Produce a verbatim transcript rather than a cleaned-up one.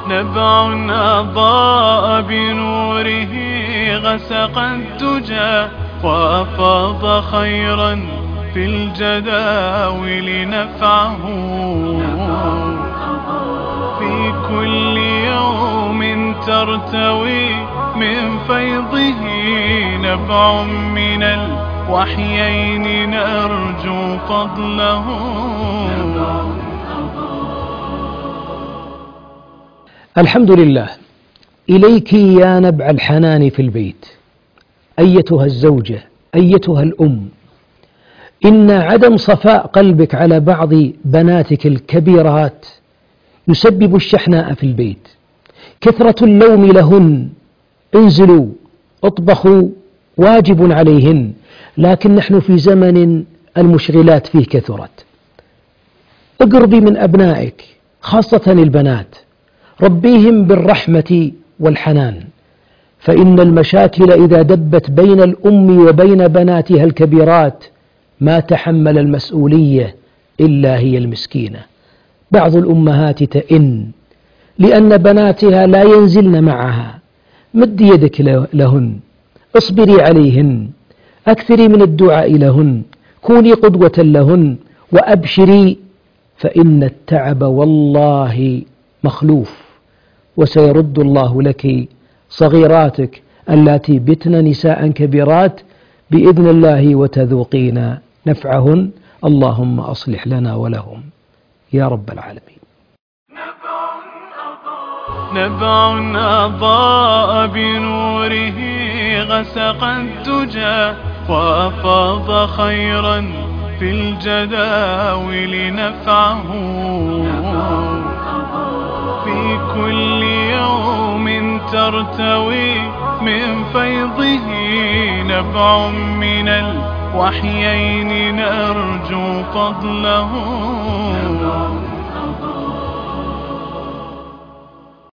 نبع أضاء بنوره غسق الدجى وأفاض خيرا في الجداول نفعه في كل يوم ترتوي من فيضه نبع من الوحيين نرجو فضله. الحمد لله. إليك يا نبع الحنان في البيت أيتها الزوجة أيتها الأم، إن عدم صفاء قلبك على بعض بناتك الكبيرات يسبب الشحناء في البيت. كثرة اللوم لهن، انزلوا اطبخوا، واجب عليهن، لكن نحن في زمن المشغلات فيه كثرت. اقربي من أبنائك خاصة البنات، ربيهم بالرحمة والحنان، فإن المشاكل إذا دبت بين الأم وبين بناتها الكبيرات ما تحمل المسؤولية إلا هي المسكينة. بعض الأمهات تئن لأن بناتها لا ينزلن معها. مد يدك لهن، اصبري عليهن، أكثري من الدعاء لهن، كوني قدوة لهن، وأبشري فإن التعب والله مخلوف، وسيرد الله لك صغيراتك اللاتي بتن نساء كبيرات بإذن الله وتذوقين نفعهن. اللهم أصلح لنا ولهم يا رب العالمين. نبع أضاء بنوره غسق الدجى وأفاض خيرا في الجداول نفعه في كل يوم ترتوي من فيضه نبع من الوحيين نرجو فضله.